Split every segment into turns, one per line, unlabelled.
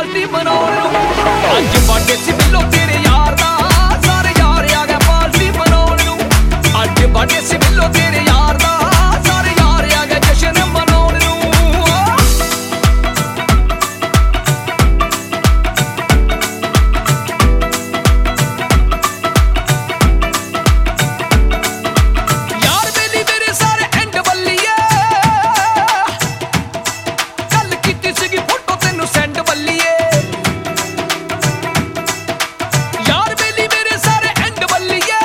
Party ਮਨਾਉਣ ਨੂੰ। ਅੱਜ ਬਰਥਡੇ ਸੀ ਬਿੱਲੋ ਤੇਰੇ ਯਾਰ ਦਾ, ਸਾਰੇ ਯਾਰ ਆ ਗਏ ਪਾਰਟੀ ਮਨਾਉਣ ਨੂੰ। ਅੱਜ ਬਰਥਡੇ ਸੀ ਬਿੱਲੋ ਤੇਰੇ ਯਾਰ ਦਾ, ਸਾਰੇ ਯਾਰ ਆ ਗਏ ਜਸ਼ਨ ਮਨਾਉਣ ਨੂੰ। ਯਾਰ ਬੇਲੀ ਮੇਰੇ ਸਾਰੇ ਐਂਡ ਬੱਲੀਏ, ਗੱਲ ਕੀਤੀ ਸੀਗੀ ਫੋਟੋ ਤੈਨੂੰ ਸੈਂਡ ਬੱਲੀਏ। ਯਾਰ ਬੇਲੀ ਮੇਰੇ ਸਾਰੇ ਐਂਡ ਬੱਲੀਏ,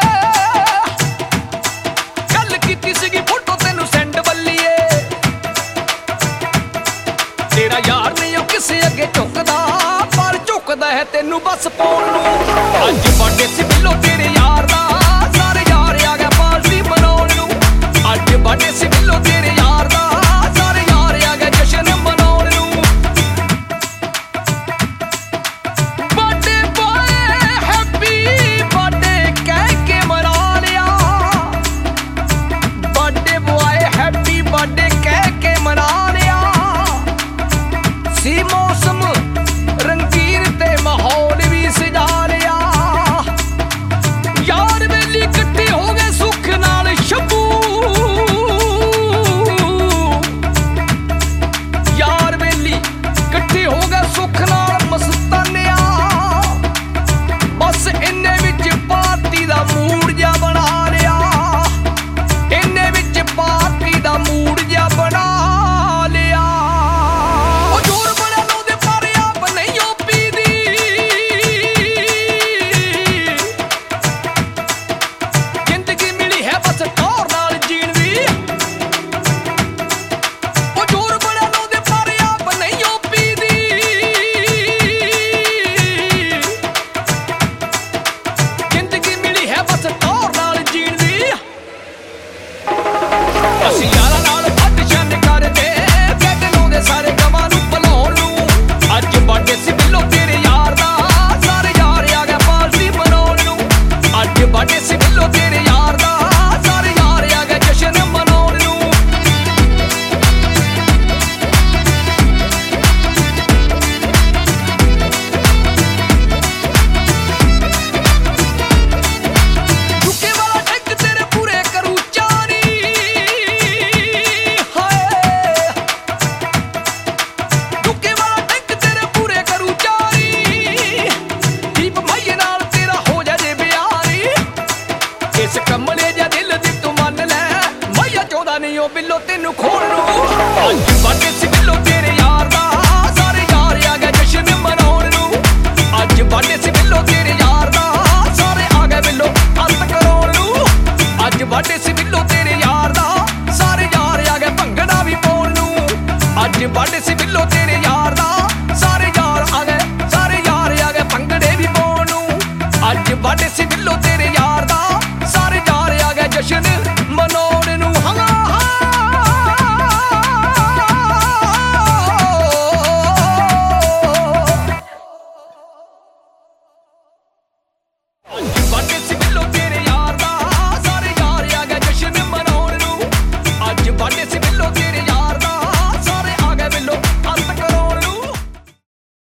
ਗੱਲ ਕੀਤੀ ਸੀਗੀ ਫੋਟੋ ਤੈਨੂੰ ਸੈਂਡ ਬੱਲੀਏ। ਤੇਰਾ ਯਾਰ ਨਹੀਂ ਉਹ ਕਿਸੇ ਅੱਗੇ ਝੁਕਦਾ, ਪਰ ਝੁਕਦਾ ਹੈ ਤੈਨੂੰ ਬਸ ਪਾਉਣ ਨੂੰ। ਅੱਜ ਬਰਥਡੇ ਸੀ ਬਿੱਲੋ ਤੇਰੇ